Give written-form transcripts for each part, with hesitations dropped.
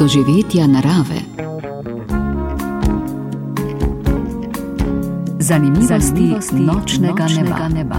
doživetja narave. Zanimivosti nočnega neba.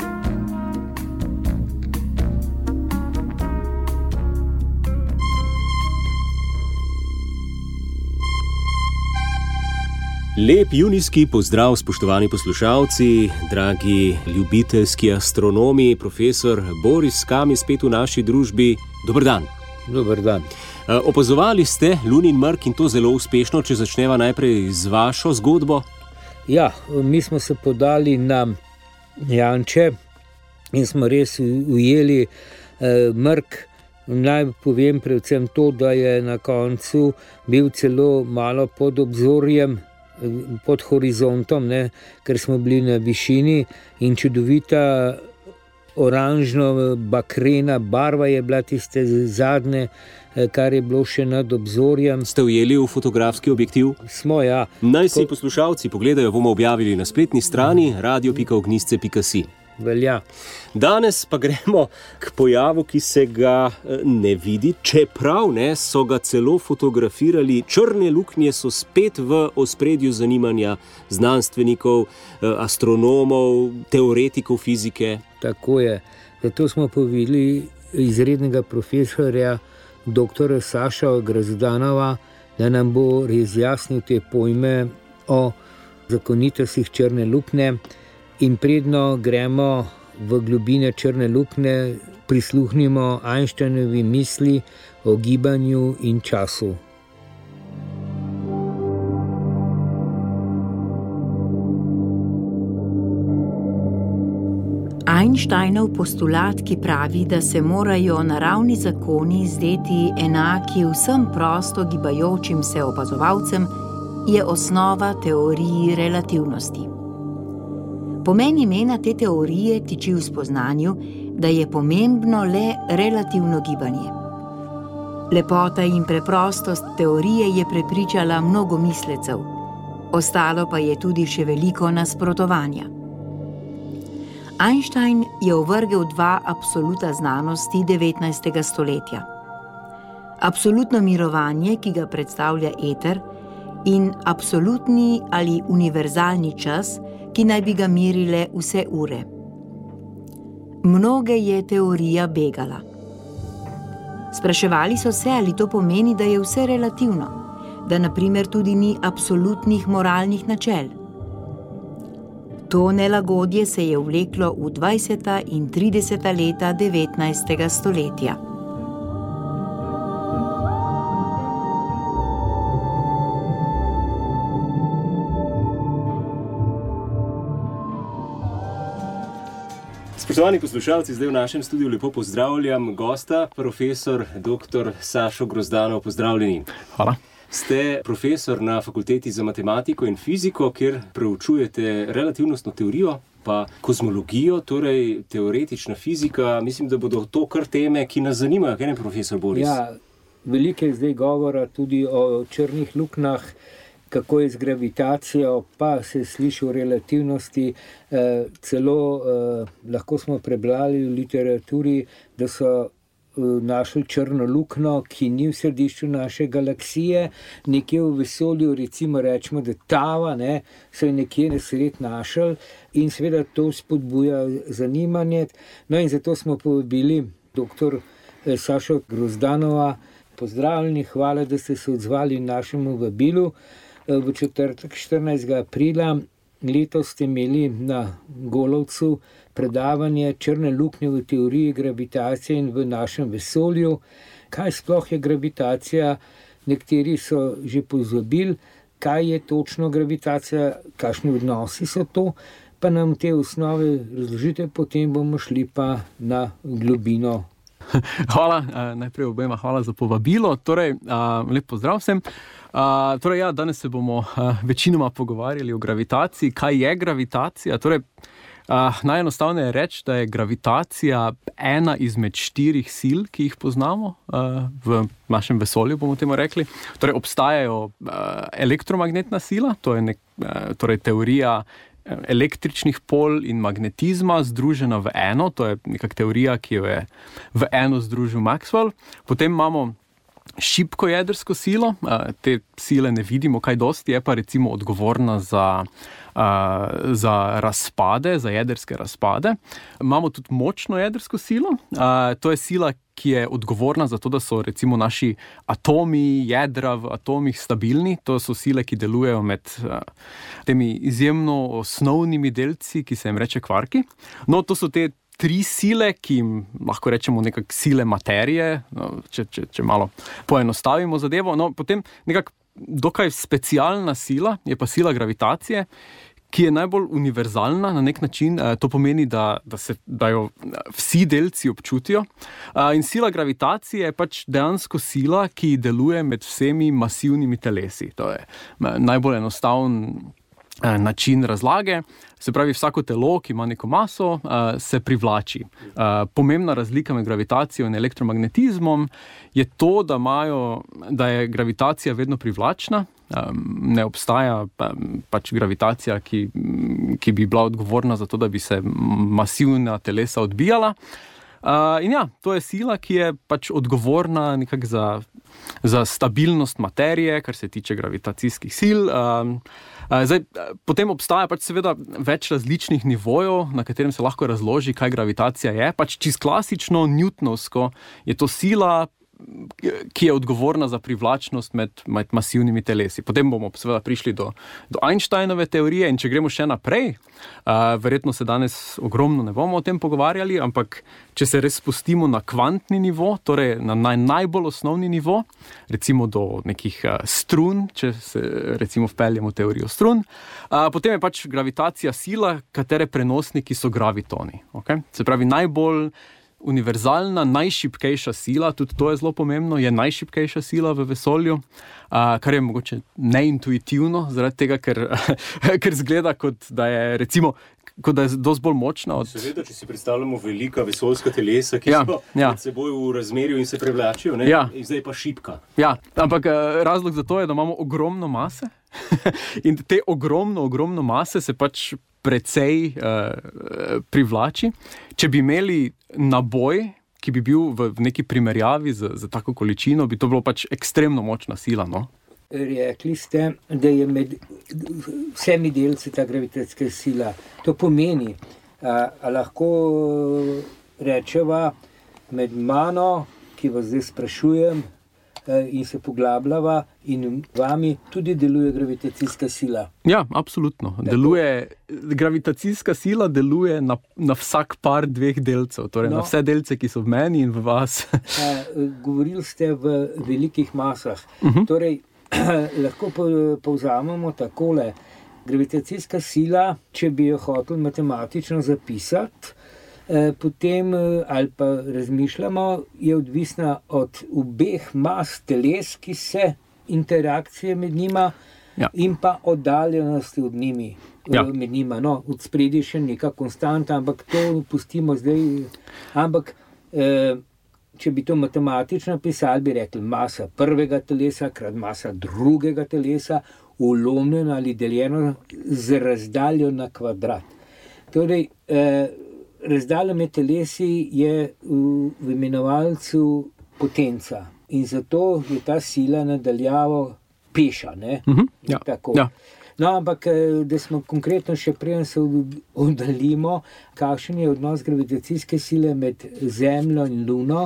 Lep junijski pozdrav, spoštovani poslušalci, dragi ljubiteljski astronomi, profesor Boris Kam je spet v naši družbi. Dober dan. Dober dan. Opazovali ste lunin mrk in to zelo uspešno, če začneva najprej z vašo zgodbo. Ja, mi smo se podali na Janče in smo res ujeli mrk. Naj povem predvsem to, da je na koncu bil celo malo pod obzorjem, pod horizontom, ker smo bili na višini in čudovita oranžno-bakrena barva je bila tiste zadnje, kar je bilo še nad obzorjem. Ste ujeli v fotografski objektiv? Smo, ja. Naj si poslušalci pogledajo, bomo objavili na spletni strani radio.ognjišče.si. Velja. Danes pa gremo k pojavu, ki se ga ne vidi, čeprav so ga celo fotografirali. Črne luknje so spet v ospredju zanimanja znanstvenikov, astronomov, teoretikov fizike. Tako je. Zato smo povabili izrednega profesorja, doktora Saša Grozdanova, da nam bo razjasnil te pojme o zakonitostih črne luknje. In predno gremo v globine črne luknje, prisluhnimo Einsteinovi misli o gibanju in času. Einsteinov postulat, ki pravi, da se morajo naravni zakoni zdeti enaki vsem prosto gibajočim se opazovalcem, je osnova teoriji relativnosti. Pomen imena te teorije tiči v spoznanju, da je pomembno le relativno gibanje. Lepota in preprostost teorije je prepričala mnogo mislecev, ostalo pa je tudi še veliko nasprotovanja. Einstein je ovrgel dva absoluta znanosti 19. stoletja. Absolutno mirovanje, ki ga predstavlja eter, in absolutni ali univerzalni čas, ki naj bi ga merile vse ure. Mnoge je teorija begala. Spraševali so se, ali to pomeni, da je vse relativno, da na primer tudi ni absolutnih moralnih načel. To nelagodje se je vleklo v 20. in 30. leta 19. stoletja. Spoštovani poslušalci, zdaj v našem studiu lepo pozdravljam gosta, profesor dr. Sašo Grozdanov. Pozdravljeni. Hvala. Ste profesor na Fakulteti za matematiko in fiziko, kjer preučujete relativnostno teorijo pa kozmologijo, torej teoretična fizika. Mislim, da bodo to kar teme, ki nas zanimajo. Kaj ne, profesor Boris? Ja, veliko je zdaj govora tudi o črnih luknjah, kako je z gravitacijo, pa se sliši o relativnosti. Celo lahko smo prebrali v literaturi, da so našli črno luknjo, ki ni v središču naše galaksije, nekje v vesolju, recimo rečemo, da tava, so jo nekje nesred našli in seveda to spodbuja zanimanje. No in zato smo povabili dr. Sašo Grozdanova. Pozdravljeni, hvala, da ste se odzvali našemu vabilu. V četrtek 14. aprila letos ste imeli na Golovcu predavanje Črne luknje v teoriji gravitacije in v našem vesolju. Kaj sploh je gravitacija? Nekateri so že pozabili, kaj je točno gravitacija, kakšni odnosi so to, pa nam te osnove razložite, potem bomo šli pa na globino. Hvala, najprej obema hvala za povabilo. Torej, lep pozdrav vsem. Danes se bomo večinoma pogovarjali o gravitaciji. Kaj je gravitacija? Torej, najenostavneje je reči, da je gravitacija ena izmed 4 sil, ki jih poznamo v našem vesolju, bomo temu rekli. Torej, obstajajo elektromagnetna sila, to je torej teorija električnih pol in magnetizma združena v eno, to je nekak teorija, ki jo je v eno združil Maxwell. Potem imamo šibko jedrsko silo, te sile ne vidimo kaj dosti, je pa recimo odgovorna za razpade, za jedrske razpade. Imamo tudi močno jedrsko silo, to je sila, ki je odgovorna za to, da so recimo naši atomi, jedra v atomih stabilni. To so sile, ki delujejo med temi izjemno osnovnimi delci, ki se jim reče kvarki. No, to so te 3 sile, ki jim lahko rečemo nekako sile materije, če malo poenostavimo zadevo. No, potem nekako dokaj specialna sila je pa sila gravitacije, ki je najbolj univerzalna na nek način. To pomeni, da jo vsi delci občutijo. In sila gravitacije je pač dejansko sila, ki deluje med vsemi masivnimi telesi. To je najbolj enostaven način razlage. Se pravi, vsako telo, ki ima neko maso, se privlači. Pomembna razlika med gravitacijo in elektromagnetizmom je to, da je gravitacija vedno privlačna. Ne obstaja pač gravitacija, ki bi bila odgovorna za to, da bi se masivna telesa odbijala. In ja, to je sila, ki je pač odgovorna nekako za stabilnost materije, kar se tiče gravitacijskih sil. Zdaj, potem obstaja pač seveda več različnih nivojev, na katerem se lahko razloži, kaj gravitacija je. Pač čisto klasično, newtonovsko je to sila, ki je odgovorna za privlačnost med masivnimi telesi. Potem bomo seveda prišli do Einsteinove teorije in če gremo še naprej, verjetno se danes ogromno ne bomo o tem pogovarjali, ampak če se res spustimo na kvantni nivo, torej na najbolj osnovni nivo, recimo do nekih strun, če se recimo vpeljemo teorijo strun, potem je pač gravitacija sila, katere prenosniki so gravitoni. Okay? Se pravi, najbolj univerzalna, najšibkejša sila, tudi to je zelo pomembno, je najšibkejša sila v vesolju, kar je mogoče neintuitivno, zaradi tega, ker zgleda, kot da je dosti bolj močna. Seveda, če si predstavljamo velika vesoljska telesa, ki so med seboj v razmerju in se prevlačijo, in zdaj pa šibka. Ja, ampak razlog za to je, da imamo ogromno mase in te ogromno mase se pač precej privlači. Če bi imeli naboj, ki bi bil v neki primerjavi z tako količino, bi to bilo pač ekstremno močna sila, no? Rekli ste, da je med vsemi delci ta gravitacijska sila. To pomeni, lahko rečeva med mano, ki vas zdaj sprašujem in se poglabljava, in vami tudi deluje gravitacijska sila. Ja, absolutno. Gravitacijska sila deluje na vsak par 2 delcev, torej na vse delce, ki so v meni in v vas. Govorili ste v velikih masah. Torej, lahko povzamemo takole. Gravitacijska sila, če bi jo hotel matematično zapisati, potem ali pa razmišljamo, je odvisna od obeh mas teles, ki se interakcije med njima in pa oddaljenosti od njimi, med njima. No, od spredje še neka konstanta, ampak to pustimo zdaj. Ampak če bi to matematično pisali, bi rekli masa prvega telesa krat masa drugega telesa, ulomljeno ali deljeno z razdaljo na kvadrat. Torej, razdalja med telesi je v imenovalcu potenca in zato je ta sila nadaljavo peša, ne? Tako. Ja. No, ampak da smo konkretno še preden se oddaljimo, kakšen je odnos gravitacijske sile med Zemljo in Luno?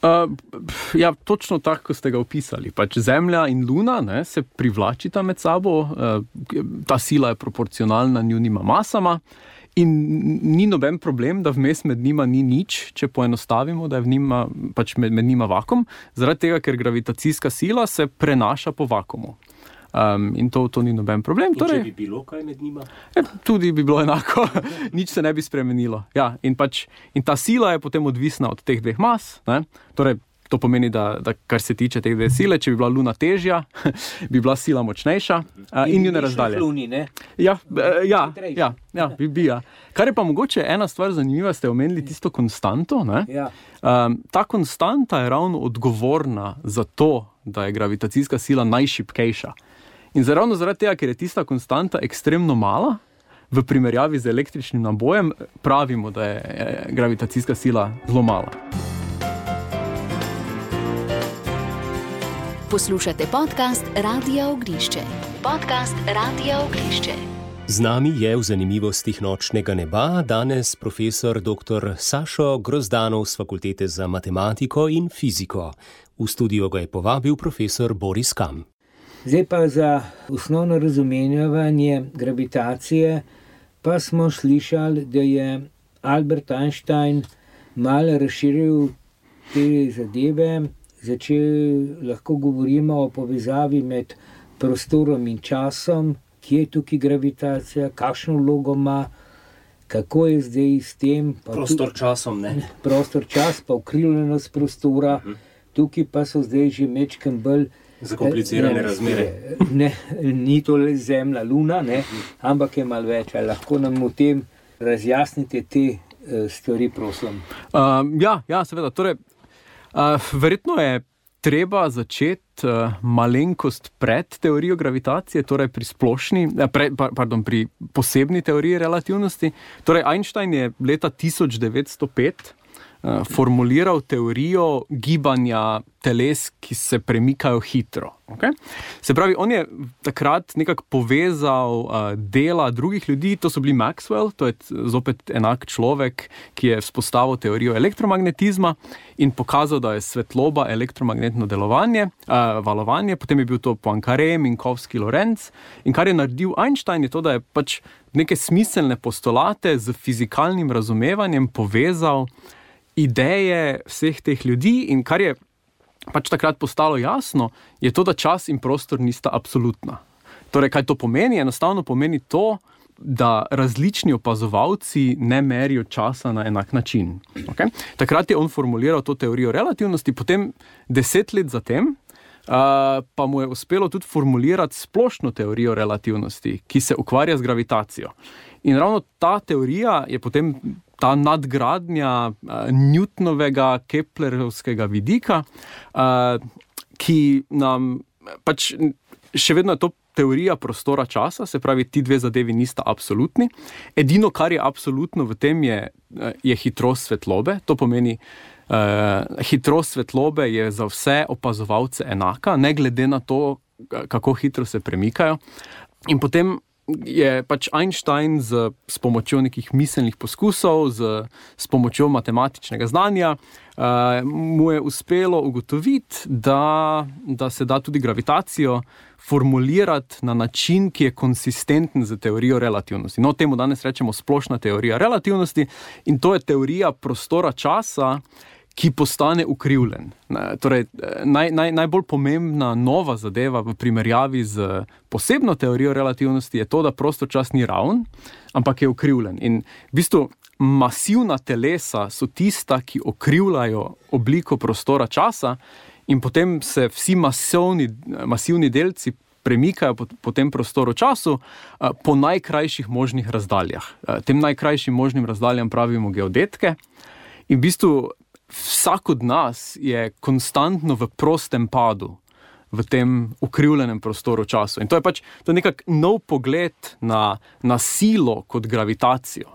Ja, točno tako, kot ste ga opisali. Pač Zemlja in Luna se privlačita med sabo, ta sila je proporcionalna njunima masama. In ni noben problem, da vmes med njima ni nič, če poenostavimo, da je pač med njima vakuum, zaradi tega, ker gravitacijska sila se prenaša po vakuumu. In to ni noben problem. In če bi bilo kaj med njima? Tudi bi bilo enako, nič se ne bi spremenilo. Ja, in ta sila je potem odvisna od teh 2 mas, ne? Torej, to pomeni, da kar se tiče teh 2 sile, če bi bila Luna težja, bi bila sila močnejša in njune razdalje. Luni, ne? Ja, bi. Kar je pa mogoče ena stvar zanimiva, ste omenili tisto konstanto, ne? Ja. Ta konstanta je ravno odgovorna za to, da je gravitacijska sila najšibkejša. In ravno zaradi tega, ker je tista konstanta ekstremno mala, v primerjavi z električnim nabojem, pravimo, da je gravitacijska sila zelo mala. Poslušate podcast Radia Ognišče. Podcast Radia Ognišče. Z nami je v zanimivostih nočnega neba danes profesor dr. Sašo Grozdanov z Fakultete za matematiko in fiziko. V studio ga je povabil profesor Boris Kam. Zdaj pa za osnovno razumevanje gravitacije pa smo slišali, da je Albert Einstein malo razširil te zadeve, lahko govorimo o povezavi med prostorom in časom, kje je tukaj gravitacija, kakšno vlogo ima, kako je zdaj s tem. Prostor-časom, ne? Prostor-čas, pa ukrivljenost prostora, tukaj pa so zdaj že mečken bolj zakomplicirane razmere. Ne, ni to le Zemlja, Luna, ne, ampak je malo več. Lahko nam v tem razjasnite te stvari, prosim. Ja, seveda. Torej, verjetno je treba začeti malenkost pred teorijo gravitacije, torej pri posebni teoriji relativnosti. Torej, Einstein je leta 1905 formuliral teorijo gibanja teles, ki se premikajo hitro. Okay? Se pravi, on je takrat nekako povezal dela drugih ljudi, to so bili Maxwell, to je zopet enak človek, ki je vzpostavil teorijo elektromagnetizma in pokazal, da je svetloba elektromagnetno delovanje, valovanje, potem je bil to Poincaré, Minkowski, Lorentz, in kar je naredil Einstein je to, da je pač neke smiselne postulate z fizikalnim razumevanjem povezal ideje vseh teh ljudi in kar je pač takrat postalo jasno, je to, da čas in prostor nista absolutna. Torej, kaj to pomeni? Enostavno pomeni to, da različni opazovalci ne merijo časa na enak način. Okay? Takrat je on formuliral to teorijo relativnosti, potem 10 let zatem pa mu je uspelo tudi formulirati splošno teorijo relativnosti, ki se ukvarja z gravitacijo. In ravno ta teorija je potem ta nadgradnja Newtonovega Keplerovskega vidika, ki nam pač še vedno je to teorija prostora časa, se pravi, ti dve zadevi nista absolutni. Edino, kar je absolutno v tem, je hitrost svetlobe. To pomeni, hitrost svetlobe je za vse opazovalce enaka, ne glede na to, kako hitro se premikajo. In potem je pač Einstein s pomočjo nekih miselnih poskusov, s pomočjo matematičnega znanja, mu je uspelo ugotoviti, da se da tudi gravitacijo formulirati na način, ki je konsistenten z teorijo relativnosti. No, temu danes rečemo splošna teorija relativnosti in to je teorija prostora časa, ki postane ukrivljen. Torej, najbolj pomembna nova zadeva v primerjavi z posebno teorijo relativnosti je to, da prostor-čas ni raven, ampak je ukrivljen. In v bistvu masivna telesa so tista, ki ukrivljajo obliko prostora časa in potem se vsi masivni delci premikajo po tem prostoru času po najkrajših možnih razdaljah. Tem najkrajšim možnim razdaljam pravimo geodetke in v bistvu vsak od nas je konstantno v prostem padu v tem ukrivljenem prostoru času. In to je nekak nov pogled na silo kot gravitacijo,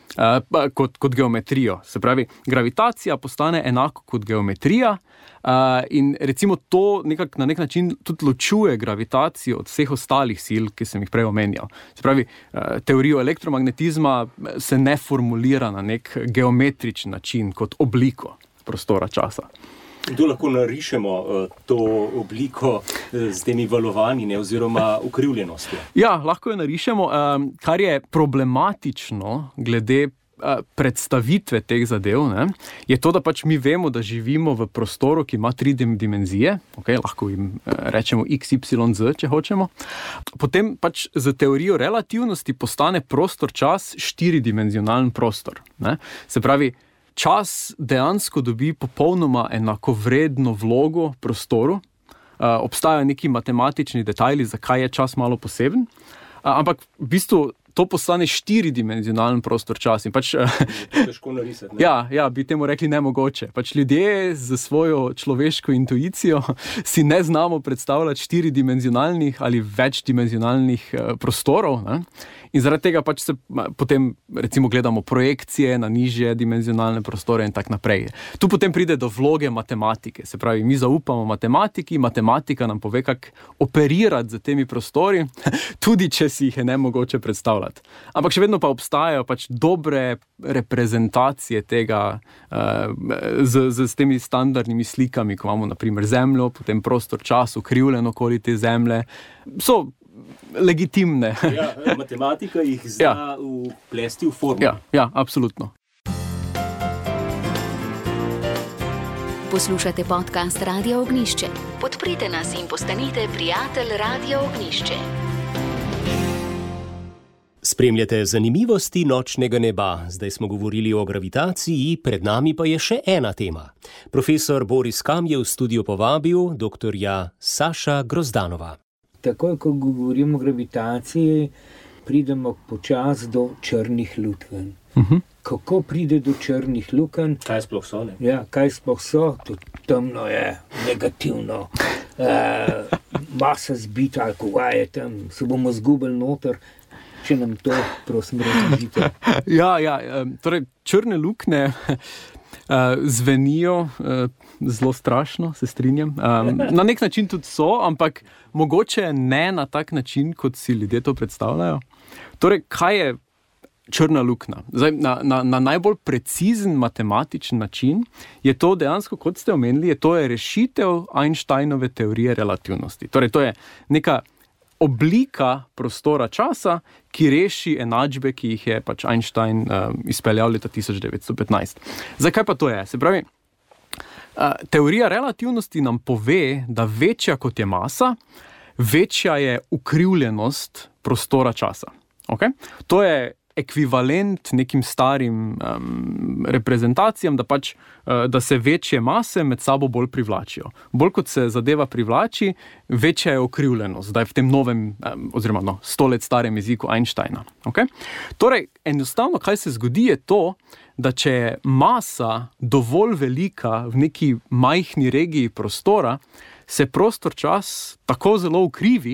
kot geometrijo. Se pravi, gravitacija postane enako kot geometrija in recimo to na nek način tudi ločuje gravitacijo od vseh ostalih sil, ki sem jih prej omenjal. Se pravi, teorijo elektromagnetizma se ne formulira na nek geometričen način kot obliko prostora časa. Tu lahko narišemo to obliko z temi valovanji oziroma ukrivljenostjo. Ja, lahko jo narišemo. Kar je problematično glede predstavitve teh zadev, je to, da pač mi vemo, da živimo v prostoru, ki ima 3 dimenzije, lahko jim rečemo x, y, z, če hočemo. Potem pač z teorijo relativnosti postane prostor-čas 4-dimenzionalen prostor. Se pravi, čas dejansko dobi popolnoma enakovredno vlogo prostoru. Obstajajo neki matematični detajli, zakaj je čas malo poseben. Ampak v bistvu to postane 4-dimenzionalen prostor čas. In pač, težko narisati. Ja, bi temu rekli nemogoče. Pač ljudje z svojo človeško intuicijo si ne znamo predstavljati 4-dimenzionalnih ali večdimenzionalnih prostorov, ne? In zaradi tega pač se potem recimo gledamo projekcije na nižje dimenzionalne prostore in tak naprej. Tu potem pride do vloge matematike. Se pravi, mi zaupamo matematiki, matematika nam pove, kako operirati z temi prostori, tudi če si jih je nemogoče predstavljati. Ampak še vedno pa obstajajo pač dobre reprezentacije tega z temi standardnimi slikami, ko imamo na primer Zemljo, potem prostor, čas, ukrivljen okoli te Zemlje. So legitimne. Ja, matematika jih zna vplesti v formu. Ja, absolutno. Poslušate podcast Radio Ognjišče. Podprite nas in postanite prijatelj Radio Ognjišče. Spremljate zanimivosti nočnega neba. Zdaj smo govorili o gravitaciji, pred nami pa je še ena tema. Profesor Boris Kam je v studio povabil doktorja Saša Grozdanova. Takoj, ko govorimo o gravitaciji, pridemo počasi do črnih lukenj. Kako pride do črnih lukenj? Kaj sploh so, ne? Ja, kaj sploh so? To temno je, negativno. Masa zbita, ali koga je tam, se bomo zgubili noter. Če nam to, prosim, razložite. Torej, črne luknje zvenijo zelo strašno, se strinjam. Na nek način tudi so, ampak mogoče ne na tak način, kot si ljudje to predstavljajo. Torej, kaj je črna luknja? Zdaj, na najbolj precizen matematičen način je to dejansko, kot ste omenili, to je rešitev Einsteinove teorije relativnosti. Torej, to je neka oblika prostora časa, ki reši enačbe, ki jih je pač Einstein izpeljal leta 1915. Zakaj pa to je? Se pravi, teorija relativnosti nam pove, da večja kot je masa, večja je ukrivljenost prostora časa. Okay? To je ekvivalent nekim starim reprezentacijam, da se večje mase med sabo bolj privlačijo. Bolj kot se zadeva privlači, večja je ukrivljenost, zdaj v tem novem, oziroma 100 let starem jeziku Einsteina. Okay? Torej, enostavno, kaj se zgodi, je to, da če je masa dovolj velika v neki majhni regiji prostora, se prostor-čas tako zelo ukrivi,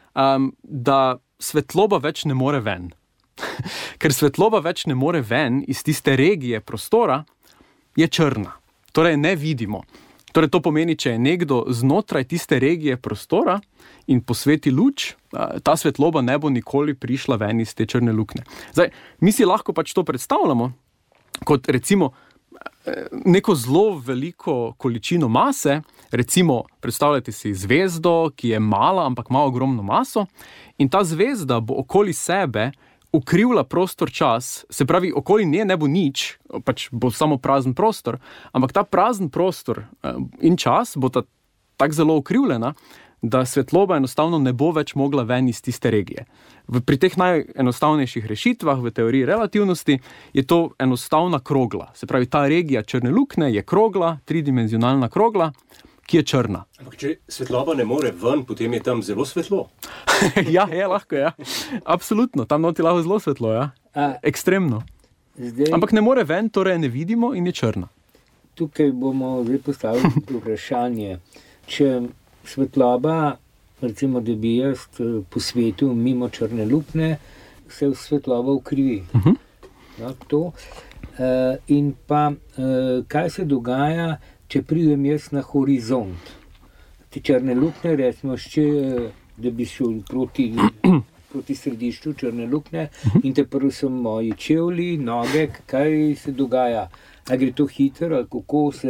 da svetloba več ne more ven. Ker svetloba več ne more ven iz tiste regije prostora, je črna. Torej, ne vidimo. Torej, to pomeni, če je nekdo znotraj tiste regije prostora in posveti luč, ta svetloba ne bo nikoli prišla ven iz te črne luknje. Zdaj, mi si lahko pač to predstavljamo kot recimo neko zelo veliko količino mase, recimo predstavljate si zvezdo, ki je mala, ampak ima ogromno maso, in ta zvezda bo okoli sebe ukrivla prostor čas, se pravi, okoli nje ne bo nič, pač bo samo prazen prostor, ampak ta prazen prostor in čas bo tako zelo ukrivljena, da svetloba enostavno ne bo več mogla ven iz tiste regije. Pri teh najenostavnejših rešitvah v teoriji relativnosti je to enostavna krogla. Se pravi, ta regija črne luknje je krogla, tridimenzionalna krogla, ki je črna. Ampak če svetloba ne more ven, potem je tam zelo svetlo. Ja, je lahko, ja. Absolutno, tam noti lahko zelo svetlo, ja. Ekstremno. Ampak ne more ven, torej ne vidimo in je črna. Tukaj bomo zdaj postavili vprašanje. Če svetloba, recimo, da bi jaz po svetu mimo črne luknje, se svetloba ukrivi. No, to. In pa, kaj se dogaja, če pridem jaz na horizont? Te črne luknje, recimo, da bi šel proti središču črne luknje in te prvi so moji čevlji, noge, kaj se dogaja? A gre to hitro, ali kako se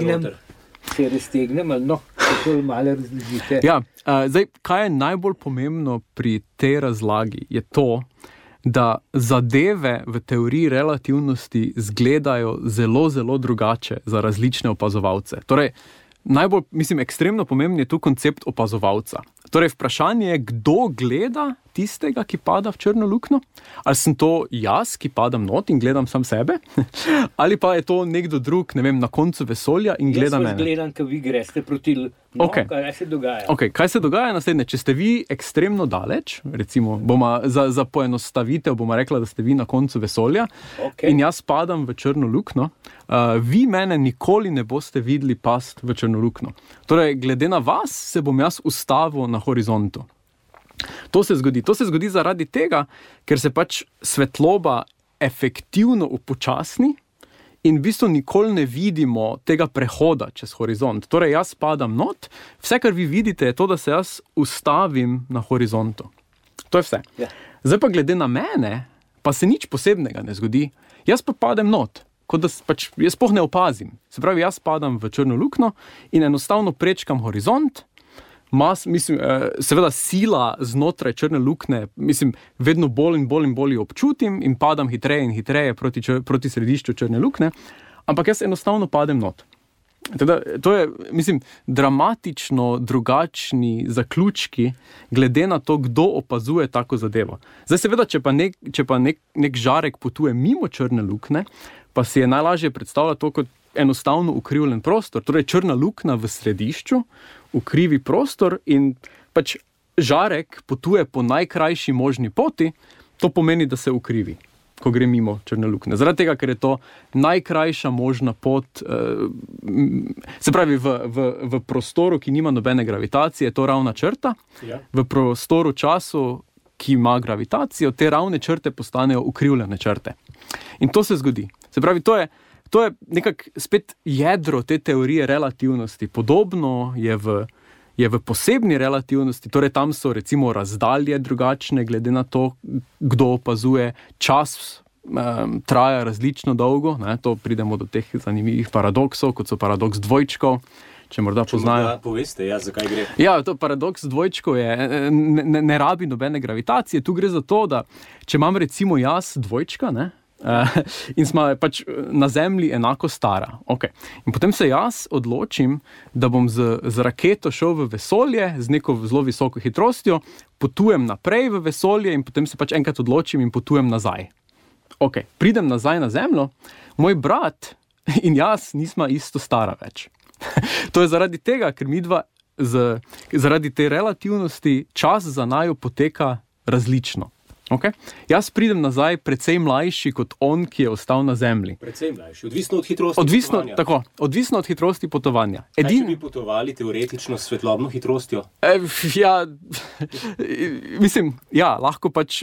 raztegnem, ali no, kako malo razložite? Ja, zdaj, kaj je najbolj pomembno pri tej razlagi, je to, da zadeve v teoriji relativnosti izgledajo zelo, zelo drugače za različne opazovalce. Torej, ekstremno pomemben je tu koncept opazovalca. Torej, vprašanje je, kdo gleda tistega, ki pada v črno luknjo? Ali sem to jaz, ki padam not in gledam sam sebe? Ali pa je to nekdo drug, ne vem, na koncu vesolja in gleda mene? Jaz vas gledam, ko vi greste proti kaj se dogaja? Kaj se dogaja naslednje? Če ste vi ekstremno daleč, recimo, za poenostavitev bomo rekla, da ste vi na koncu vesolja in jaz padam v črno luknjo, vi mene nikoli ne boste videli past v črno luknjo. Torej, glede na vas se bom jaz ustavil na horizontu. To se zgodi zaradi tega, ker se pač svetloba efektivno upočasni in v bistvu nikoli ne vidimo tega prehoda čez horizont. Torej, jaz padam not, vse, kar vi vidite, je to, da se jaz ustavim na horizontu. To je vse. Ja. Zdaj pa glede na mene, pa se nič posebnega ne zgodi. Jaz pa padem not, kot da pač jaz sploh ne opazim. Se pravi, jaz padam v črno luknjo in enostavno prečkam horizont. Seveda sila znotraj črne luknje, vedno bolj in bolj občutim in padam hitreje in hitreje proti središču črne luknje, ampak jaz enostavno padem not. Teda, to je, dramatično drugačni zaključki, glede na to, kdo opazuje tako zadevo. Zdaj seveda, če pa nek žarek potuje mimo črne luknje, pa si je najlažje predstavljati to kot enostavno ukrivljen prostor, torej črna luknja v središču, ukrivi prostor in pač žarek potuje po najkrajši možni poti, to pomeni, da se ukrivi, ko gre mimo črne luknje. Zaradi tega, ker je to najkrajša možna pot, se pravi v prostoru, ki nima nobene gravitacije, je to ravna črta, v prostoru času, ki ima gravitacijo, te ravne črte postanejo ukrivljene črte. In to se zgodi. Se pravi, to je nekako spet jedro te teorije relativnosti. Podobno je v posebni relativnosti, torej tam so recimo razdalje drugačne, glede na to, kdo opazuje, čas traja različno dolgo, ne? To pridemo do teh zanimivih paradoksov, kot so paradoks dvojčkov, če morda poznajo. Poveste, zakaj gre? Ja, to paradoks dvojčkov je, ne rabi nobene gravitacije, tu gre za to, da če imam recimo jaz dvojčka, ne? In smo pač na Zemlji enako stara. Okay. In potem se jaz odločim, da bom z raketo šel v vesolje z neko zelo visoko hitrostjo, potujem naprej v vesolje in potem se pač enkrat odločim in potujem nazaj. Okay. Pridem nazaj na Zemljo, moj brat in jaz nisma isto stara več. To je zaradi tega, ker midva zaradi te relativnosti čas za naju poteka različno. Okay. Jaz pridem nazaj precej mlajši kot on, ki je ostal na Zemlji. Precej mlajši, odvisno od hitrosti potovanja. Tako, odvisno od hitrosti potovanja. Če bi potovali teoretično s svetlobno hitrostjo? Lahko pač...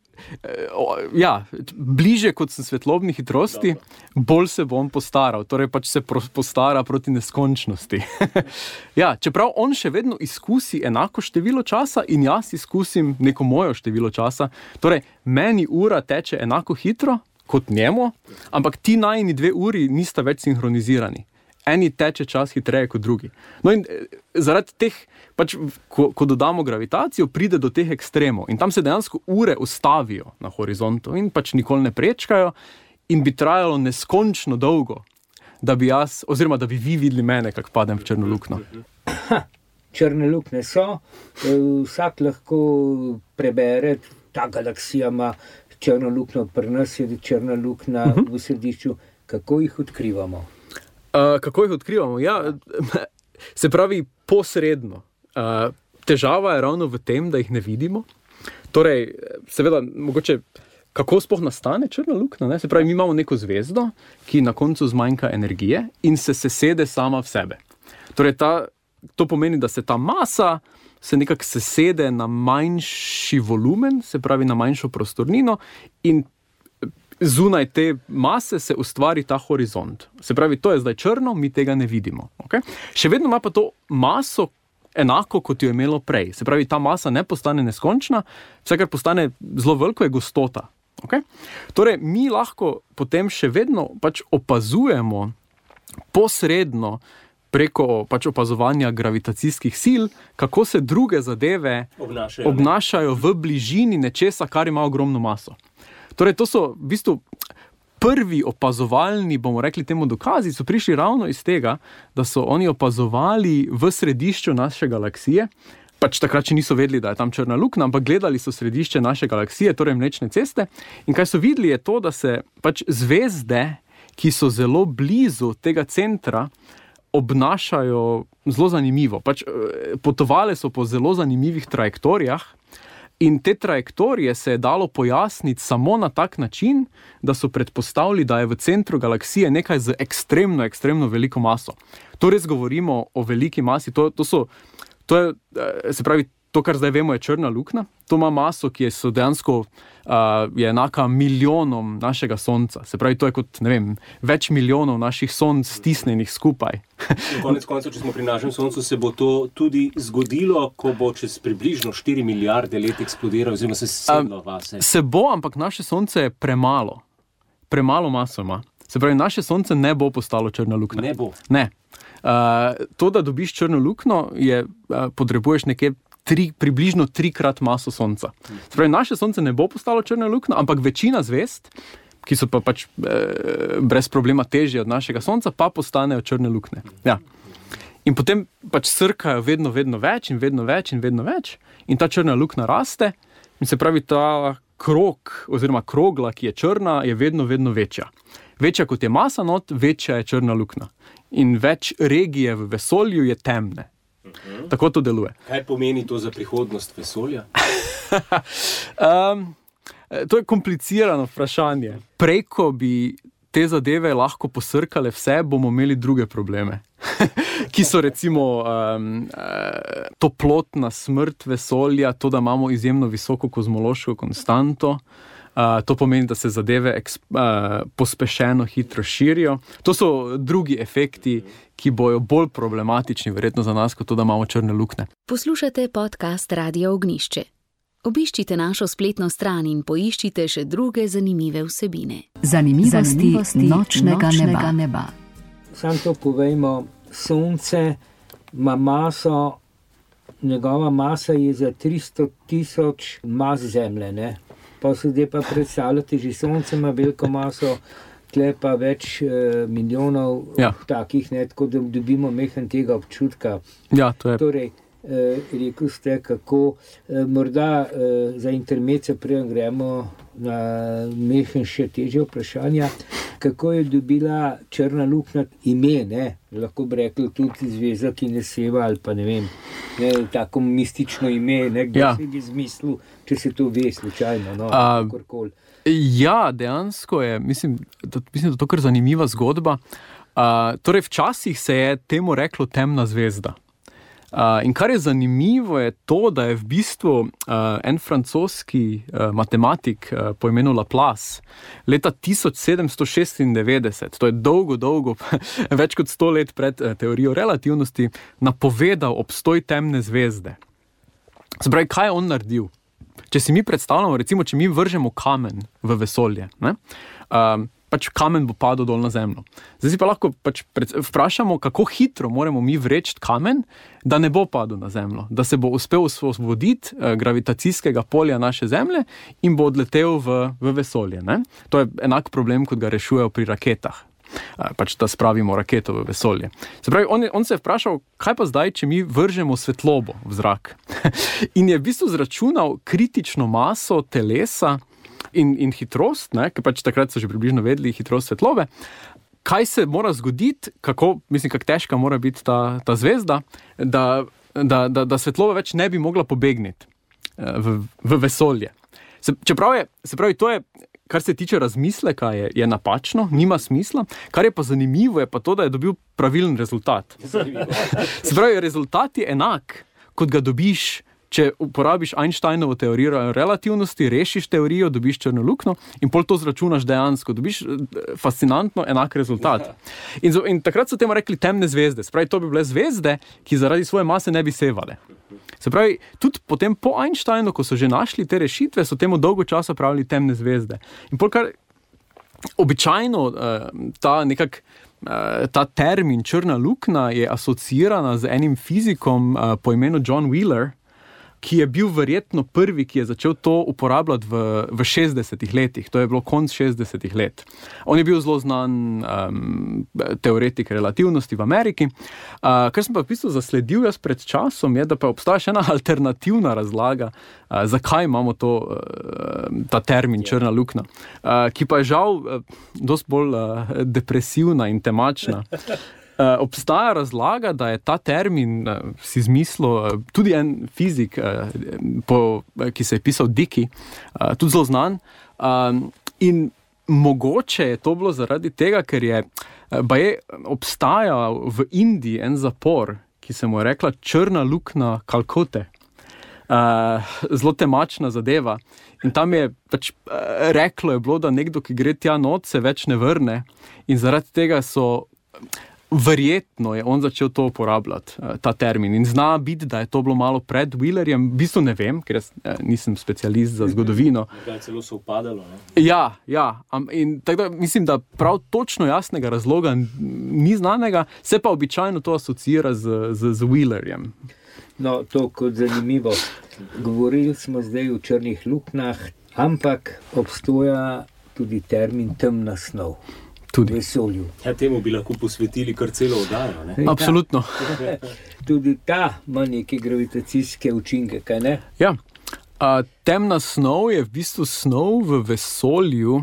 bliže kot sem svetlobni hitrosti, bolj se bom postaral, torej pač se postara proti neskončnosti. Čeprav on še vedno izkusi enako število časa in jaz izkusim neko mojo število časa, torej meni ura teče enako hitro kot njemu, ampak ti najini 2 uri nista več sinhronizirani. Eni teče čas hitreje kot drugi. No in zaradi teh, pač, ko dodamo gravitacijo, pride do teh ekstremov. In tam se dejansko ure ustavijo na horizontu in pač nikoli ne prečkajo in bi trajalo neskončno dolgo, da bi vi videli mene, kako padem v črno luknjo. Črne luknje so, vsak lahko prebere, ta galaksija ima črno luknjo, pri nas je črna luknja v središču, kako jih odkrivamo? Kako jih odkrivamo? Se pravi posredno. Težava je ravno v tem, da jih ne vidimo. Torej, seveda, mogoče, kako sploh nastane črna luknja? Ne? Se pravi, mi imamo neko zvezdo, ki na koncu zmanjka energije in se sesede sama v sebe. Torej, to pomeni, da se ta masa se nekako sesede na manjši volumen, se pravi na manjšo prostornino in zunaj te mase se ustvari ta horizont. Se pravi, to je zdaj črno, mi tega ne vidimo. Okay? Še vedno ima pa to maso enako, kot jo je imelo prej. Se pravi, ta masa ne postane neskončna, vse, kar postane zelo veliko, je gostota. Okay? Torej, mi lahko potem še vedno pač opazujemo posredno preko pač opazovanja gravitacijskih sil, kako se druge zadeve obnašajo v bližini nečesa, kar ima ogromno maso. Torej, to so v bistvu prvi opazovalni, bomo rekli temu dokazi, so prišli ravno iz tega, da so oni opazovali v središču naše galaksije, pač takrat še niso vedeli, da je tam črna luknja, ampak gledali so središče naše galaksije, torej Mlečne ceste, in kaj so videli je to, da se pač zvezde, ki so zelo blizu tega centra, obnašajo zelo zanimivo. Pač potovale so po zelo zanimivih trajektorijah in te trajektorije se je dalo pojasniti samo na tak način, da so predpostavili, da je v centru galaksije nekaj z ekstremno veliko maso. To res govorimo o veliki masi, se pravi, to, kar zdaj vemo, je črna luknja. To ima maso, ki je dejansko je enaka milijonom našega Sonca. Se pravi, to je kot, ne vem, več milijonov naših Sonc stisnenih skupaj. Konec koncev, če smo pri našem Soncu, se bo to tudi zgodilo, ko bo čez približno 4 milijarde let eksplodiral, oziroma se sedlo vase. Se bo, ampak naše Sonce je premalo. Premalo maso ima. Se pravi, naše Sonce ne bo postalo črna luknja. Ne bo. Ne. To, da dobiš črno luknjo, potrebuješ nekje približno 3-krat maso Sonca. Se pravi, naše Sonce ne bo postalo črna luknja, ampak večina zvezd, ki so pa pač brez problema težje od našega Sonca, pa postanejo črne luknje. Ja. In potem pač srkajo vedno več in vedno več in ta črna luknja raste in se pravi, ta krog oziroma krogla, ki je črna, je vedno večja. Večja kot je masa not, večja je črna luknja. In več regije v vesolju je temne. Tako to deluje. Kaj pomeni to za prihodnost vesolja? To je komplicirano vprašanje. Prej, ko bi te zadeve lahko posrkale vse, bomo imeli druge probleme. Ki so recimo toplotna smrt vesolja, to, da imamo izjemno visoko kozmološko konstanto. To pomeni, da se zadeve pospešeno hitro širijo. To so drugi efekti, ki bojo bolj problematični verjetno za nas, kot to, da imamo črne luknje. Poslušate podcast Radio Ognjišče. Obiščite našo spletno stran in poiščite še druge zanimive vsebine. Zanimivosti nočnega neba. Sam to povejmo, Sonce ima maso, njegova masa je za 300,000 mas Zemlje, ne? Pa se zdaj pa predstavljate, že Sonce ima veliko maso, tle pa več milijonov takih, ne, tako da dobimo mehen tega občutka. Ja, to je. Torej, rekel ste, kako morda za intermezzo prej gremo na mehen še težje vprašanja, kako je dobila črna luknja ime, ne? Lahko bi rekli tudi zvezda, ki ne seva, ali pa ne vem, tako mistično ime, kdo se bi zmislil, če se to ve slučajno, kakorkoli. Ja, dejansko je, mislim, da je to kar zanimiva zgodba. Torej, včasih se je temu reklo temna zvezda. In kar je zanimivo je to, da je v bistvu en francoski matematik po imenu Laplace leta 1796, to je dolgo, več kot 100 let pred teorijo relativnosti, napovedal obstoj temne zvezde. Se pravi, kaj je on naredil? Če si mi predstavljamo, recimo, če mi vržemo kamen v vesolje, ne? Pač kamen bo padel dol na Zemljo. Zdaj si pa lahko pač vprašamo, kako hitro moramo mi vreči kamen, da ne bo padel na Zemljo, da se bo uspel osvoboditi gravitacijskega polja naše Zemlje in bo odletel v vesolje. Ne? To je enak problem, kot ga rešujejo pri raketah. Pač da spravimo raketo v vesolje. Se pravi, on se je vprašal, kaj pa zdaj, če mi vržemo svetlobo v zrak. In je v bistvu zračunal kritično maso telesa in hitrost, ker pač takrat so že približno vedeli hitrost svetlobe, kaj se mora zgoditi, kako težka mora biti ta zvezda, da svetloba več ne bi mogla pobegniti v vesolje. Se pravi, to je, kar se tiče razmisleka, je napačno, nima smisla. Kar je pa zanimivo, je pa to, da je dobil pravilen rezultat. Se pravi, rezultat je enak, kot ga dobiš, če uporabiš Einsteinovo teorijo relativnosti, rešiš teorijo, dobiš črno luknjo in pol to zračunaš dejansko, dobiš fascinantno enak rezultat. In takrat so temu rekli temne zvezde. Se pravi, to bi bile zvezde, ki zaradi svoje mase ne bi sevale. Se pravi, tudi potem po Einsteinu, ko so že našli te rešitve, so temu dolgo časa pravili temne zvezde. In pol kar običajno ta termin črna luknja je asociirana z enim fizikom po imenu John Wheeler, ki je bil verjetno prvi, ki je začel to uporabljati v 60-ih letih. To je bilo konc 60-ih let. On je bil zelo znan teoretik relativnosti v Ameriki. Kar sem pa v bistvu zasledil jaz pred časom, je, da pa obstaja še ena alternativna razlaga, zakaj imamo ta termin črna luknja, ki pa je žal dosti bolj depresivna in temačna. Obstaja razlaga, da je ta termin si izmislil tudi en fizik, ki se je pisal Dickey, tudi zelo znan. In mogoče je to bilo zaradi tega, ker je obstajal v Indiji en zapor, ki se mu je rekla črna luknja Kalkote. Zelo temačna zadeva. In tam je reklo je bilo, da nekdo, ki gre tja not, se več ne vrne. In zaradi tega verjetno je on začel to uporabljati, ta termin. In zna biti, da je to bilo malo pred Wheelerjem. V bistvu ne vem, ker jaz nisem specialist za zgodovino. Da je celo se upadalo, ne? Ja. In tako da mislim, da prav točno jasnega razloga ni znanega, se pa običajno to asociira z Wheelerjem. No, to kot zanimivo. Govorili smo zdaj o črnih luknjah, ampak obstoja tudi termin temna snov. Tudi. Vesolju. Ja, temu bi lahko posvetili kar celo oddajo, ne? Absolutno. Tudi ta ima neke gravitacijske učinke, kaj ne? Ja. Temna snov je v bistvu snov v vesolju,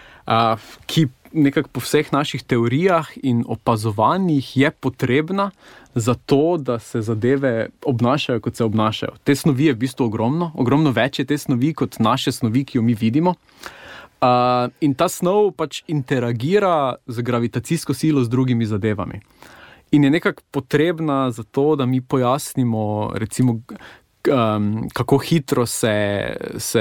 ki nekako po vseh naših teorijah in opazovanjih je potrebna za to, da se zadeve obnašajo, kot se obnašajo. Te snovi je v bistvu ogromno več je te snovi kot naše snovi, ki jo mi vidimo. In ta snov interagira z gravitacijsko silo z drugimi zadevami. In je nekako potrebna za to, da mi pojasnimo, recimo, kako hitro se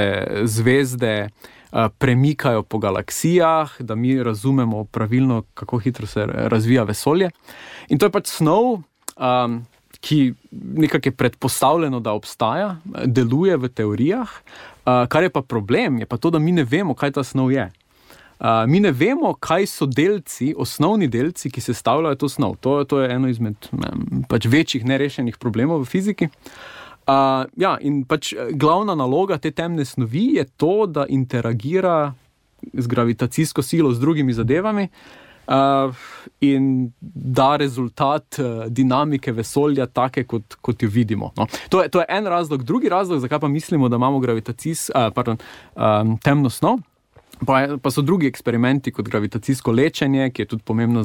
zvezde premikajo po galaksijah, da mi razumemo pravilno, kako hitro se razvija vesolje. In to je snov, ki nekako je predpostavljeno, da obstaja, deluje v teorijah. Kar je pa problem, je pa to, da mi ne vemo, kaj ta snov je. Mi ne vemo, kaj so delci, osnovni delci, ki sestavljajo to snov. To je eno izmed večjih nerešenih problemov v fiziki. In glavna naloga te temne snovi je to, da interagira z gravitacijsko silo z drugimi zadevami in da rezultat dinamike vesolja take, kot jo vidimo. No. To je en razlog. Drugi razlog, zakaj pa mislimo, da imamo temno snov, pa so drugi eksperimenti kot gravitacijsko lečenje, ki je tudi pomembno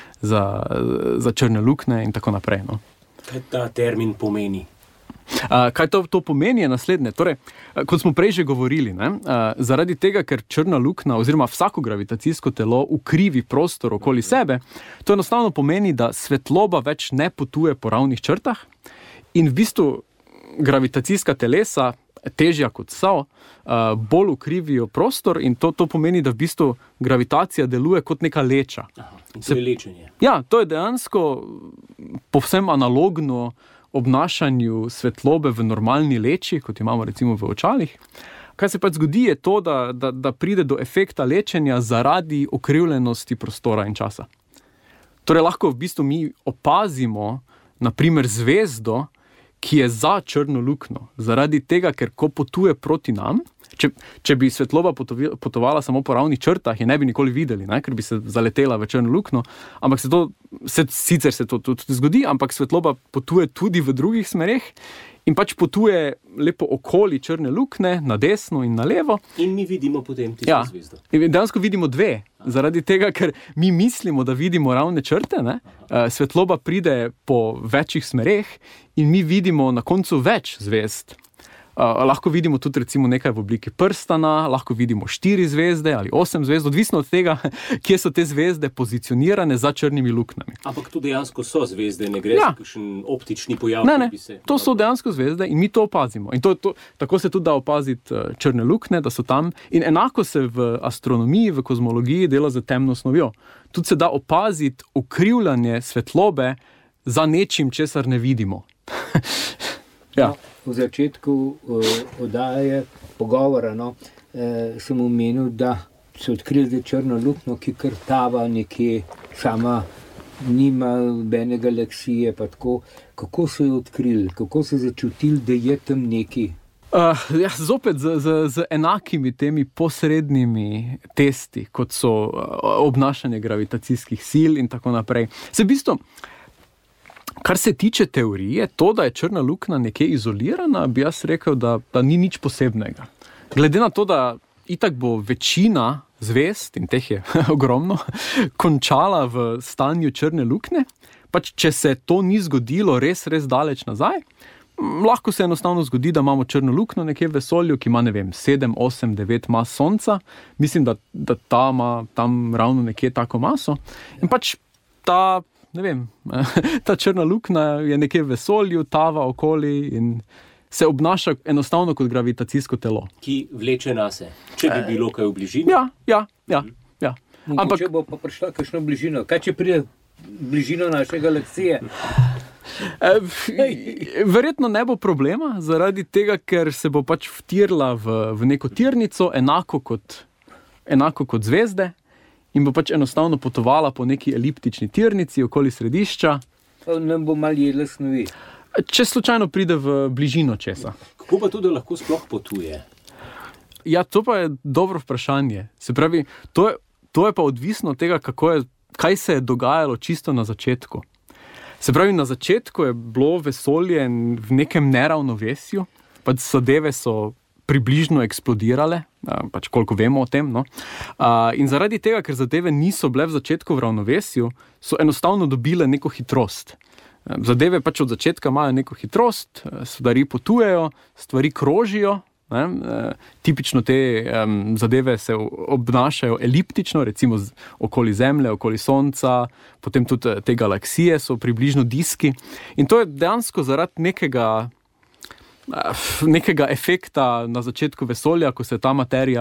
za črne luknje in tako naprej. No. Kaj ta termin pomeni? Kaj to pomeni je naslednje. Torej, kot smo prej že govorili, zaradi tega, ker črna luknja oziroma vsako gravitacijsko telo ukrivi prostor okoli sebe, to enostavno pomeni, da svetloba več ne potuje po ravnih črtah in v bistvu gravitacijska telesa, težja kot so, bolj ukrivijo prostor in to pomeni, da v bistvu gravitacija deluje kot neka leča. In to je lečenje. Ja, to je dejansko povsem analogno obnašanju svetlobe v normalni leči, kot imamo recimo v očalih. Kaj se zgodi je to, da pride do efekta lečenja zaradi ukrivljenosti prostora in časa. Torej lahko v bistvu mi opazimo na primer zvezdo, ki je za črno luknjo, zaradi tega, ker ko potuje proti nam, če bi svetloba potovala samo po ravnih črtah, je ne bi nikoli videli, ker bi se zaletela v črno luknjo, ampak sicer se to tudi zgodi, ampak svetloba potuje tudi v drugih smereh in potuje lepo okoli črne luknje, na desno in na levo. In mi vidimo potem tisto zvezdo. In dejansko vidimo dve, zaradi tega, ker mi mislimo, da vidimo ravne črte, svetloba pride po večjih smereh in mi vidimo na koncu več zvezd. Lahko vidimo tudi recimo nekaj v obliki prstana, lahko vidimo 4 zvezde ali 8 zvezd, odvisno od tega, kje so te zvezde pozicionirane za črnimi luknjami. Ampak tu dejansko so zvezde, ne gre za kakšen optični pojav. Ne, to so dejansko zvezde in mi to opazimo. In tako se tudi da opaziti črne luknje, da so tam. In enako se v astronomiji, v kozmologiji dela z temno snovjo. Tudi se da opaziti ukrivljanje svetlobe za nečim, česar ne vidimo. Ja. V začetku oddaje pogovora sem omenil, da so odkrili črno luknjo, ki krtava nekje sama nima nobene galaksije, pa tako. Kako so jo odkrili, kako so začutili, da je tam neki? Ja, zopet z enakimi temi posrednimi testi, kot so obnašanje gravitacijskih sil in tako naprej. Se v bistvu, kar se tiče teorije, to, da je črna luknja nekje izolirana, bi jaz rekel, da ni nič posebnega. Glede na to, da itak bo večina zvezd, in teh je ogromno, končala v stanju črne luknje, pač če se to ni zgodilo res daleč nazaj, lahko se enostavno zgodi, da imamo črno luknjo nekje v vesolju, ki ima, 7, 8, 9 mas Sonca. Mislim, da ta ima tam ravno nekje tako maso. In pač ta črna luknja je nekje v vesolju, tava okoli in se obnaša enostavno kot gravitacijsko telo. Ki vleče nase, če bi bilo kaj v bližini. Ja. Ampak če bo pa prišla kakšno bližino, kaj če pride bližino naše galaksije? Verjetno ne bo problema, zaradi tega, ker se bo pač vtirla v neko tirnico, enako kot zvezde, in bo pač enostavno potovala po neki eliptični tirnici okoli središča. Nam bo malo jedla snovi. Če slučajno pride v bližino česa. Kako pa tudi lahko sploh potuje? Ja, to pa je dobro vprašanje. Se pravi, to je pa odvisno od tega, kaj se je dogajalo čisto na začetku. Se pravi, na začetku je bilo vesolje v nekem neravnovesju, pač zadeve so približno eksplodirale, pač koliko vemo o tem, no. In zaradi tega, ker zadeve niso bile v začetku v ravnovesju, so enostavno dobile neko hitrost. Zadeve pač od začetka imajo neko hitrost, stvari potujejo, stvari krožijo, tipično te zadeve se obnašajo eliptično, recimo okoli Zemlje, okoli Sonca, potem tudi te galaksije so približno diski. In to je dejansko zaradi nekega efekta na začetku vesolja, ko se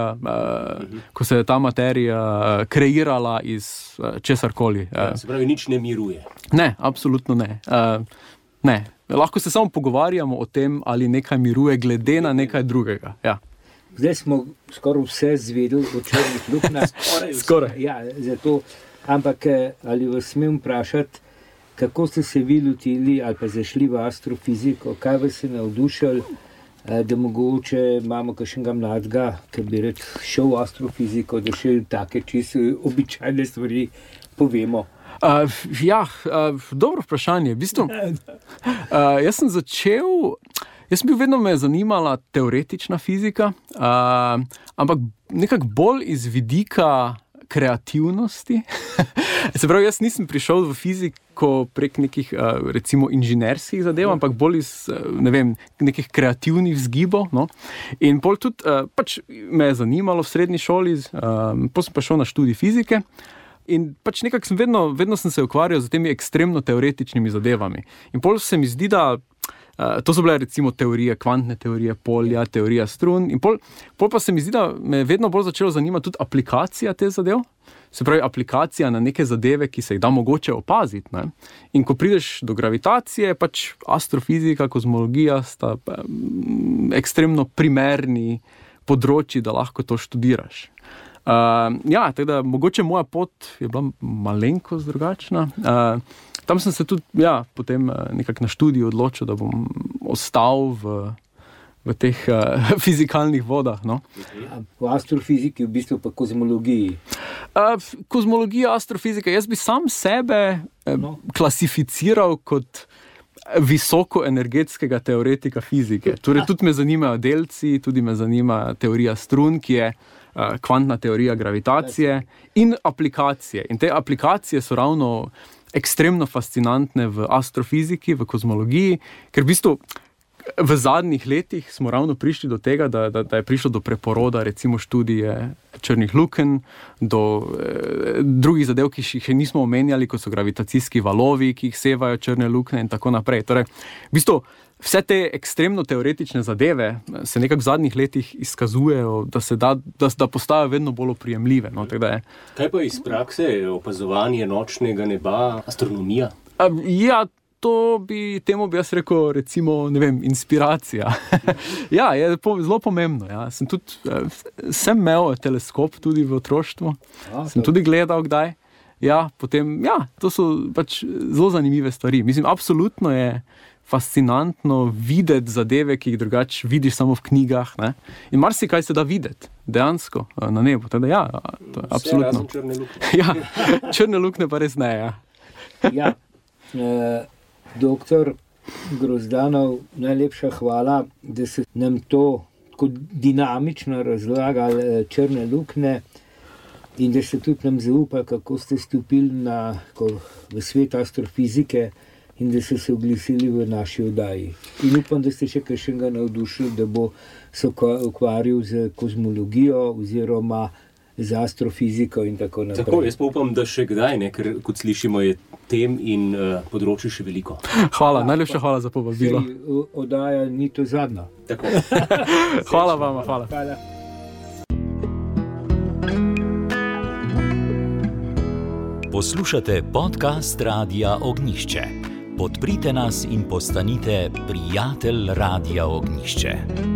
je ta materija kreirala iz česarkoli. Se pravi, nič ne miruje. Ne, absolutno ne. Ne. Lahko se samo pogovarjamo o tem, ali nekaj miruje glede na nekaj drugega. Ja. Zdaj smo skoraj vse zvedeli o črnih luknjah. Skoraj. Ja, zato. Ampak ali vas smem vprašati, kako ste se vi lotili ali pa zašli v astrofiziko, kaj vas je navdušilo, da mogoče imamo kakšnega mladega, ki bi rad šel v astrofiziko, da še take čisto običajne stvari povemo. Dobro vprašanje. V bistvu, jaz sem bil vedno me zanimala teoretična fizika, ampak nekako bolj iz vidika kreativnosti. Se pravi, jaz nisem prišel v fiziko prek nekih, recimo, inženirskih zadev, ampak bolj iz, nekih kreativnih vzgibov, no. In pol tudi, pač me je zanimalo v srednji šoli, potem sem pa šel na študij fizike. In pač nekako vedno sem se ukvarjal z temi ekstremno teoretičnimi zadevami. In pol se mi zdi, da to so bile recimo teorije, kvantne teorije polja, teorija strun. In pol pa se mi zdi, da me je vedno bolj začelo zanimati tudi aplikacija te zadev. Se pravi, aplikacija na neke zadeve, ki se jih da mogoče opaziti, ne? In ko prideš do gravitacije, pač astrofizika, kozmologija sta ekstremno primerni področji, da lahko to študiraš. Tako da mogoče moja pot je bila malenkost drugačna. Tam sem se tudi, potem nekako na študiju odločil, da bom ostal v teh fizikalnih vodah, no. V astrofiziki, v bistvu pa kozmologiji. Kozmologija, astrofizika, jaz bi sam sebe klasificiral kot visokoenergetskega teoretika fizike. Torej, tudi me zanimajo delci, tudi me zanima teorija strun, ki je kvantna teorija gravitacije in aplikacije. In te aplikacije so ravno ekstremno fascinantne v astrofiziki, v kozmologiji, ker v bistvu v zadnjih letih smo ravno prišli do tega, da je prišlo do preporoda, recimo študije črnih lukenj, do drugih zadev, ki jih nismo omenjali, kot so gravitacijski valovi, ki jih sevajo črne luknje in tako naprej. Torej, v bistvu, vse te ekstremno teoretične zadeve se nekako v zadnjih letih izkazujejo, da postajajo vedno bolj oprijemljive. No, Kaj pa iz prakse, opazovanje nočnega neba, astronomija? Temu bi jaz rekel, recimo, inspiracija. Je zelo pomembno. Ja. Sem imel teleskop tudi v otroštvu, sem tudi gledal kdaj. potem, to so pač zelo zanimive stvari. Mislim, absolutno je fascinantno videti zadeve, ki jih drugače vidiš samo v knjigah, ne? In marsikaj se da videti, dejansko, na nebu. Teda, to je absolutno. Vse razen črne luknje. Črne luknje pa res ne, Doktor Grozdanov, najlepša hvala, da se nam to tako dinamično razlagali črne luknje in da ste tudi nam zaupali, kako ste stopili v svet astrofizike in da ste se oglasili v naši oddaji. In upam, da ste še kakšnega navdušili, da bo se ukvarjal z kozmologijo oziroma z astrofiziko in tako naprej. Tako, jaz pa upam, da še kdaj, ker kot slišimo, je tem in področji še veliko. Hvala, najlepša hvala za povabilo. Oddaja ni to zadnja. Tako. Hvala vama, hvala. Poslušate podcast Radia Ognjišče. Podprite nas in postanite prijatelj Radia Ognjišče.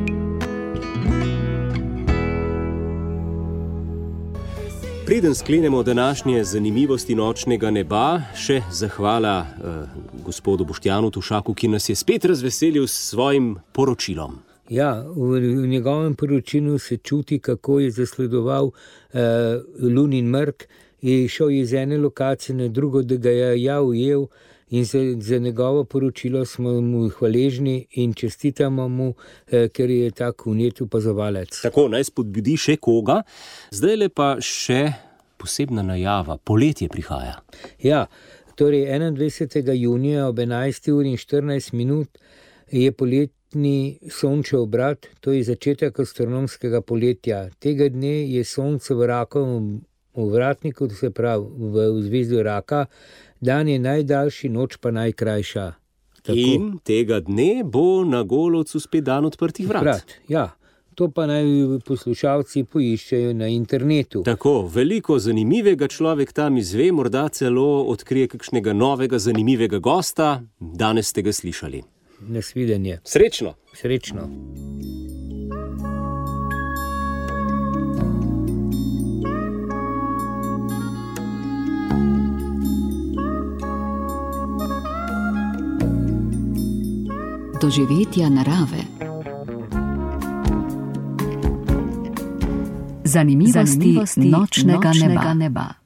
Preden sklenemo današnje zanimivosti nočnega neba, še zahvala gospodu Boštjanu Tušaku, ki nas je spet razveselil s svojim poročilom. V njegovem poročilu se čuti, kako je zasledoval lunin mrk, je šel iz ene lokacije na drugo, da ga je ujel, in za njegovo poročilo smo mu hvaležni in čestitamo mu, ker je tak vnet opazovalec. Tako, naj spodbudi še koga. Zdajle pa še posebna najava. Poletje prihaja. Torej 21. junija ob 11:14 je poletni sončev obrat, to je začetek astronomskega poletja. Tega dne je sonce v rakovem ovratniku, to se pravi v zvezdu Raka. Dan je najdaljši, noč pa najkrajša. Tako. In tega dne bo na Golovcu spet dan odprtih vrat. To pa naj poslušalci poiščejo na internetu. Tako, veliko zanimivega človek tam izve, morda celo odkrije kakšnega novega zanimivega gosta. Danes ste ga slišali. Nasvidenje. Srečno. Srečno. Doživetja narave. Zanimivosti nočnega neba.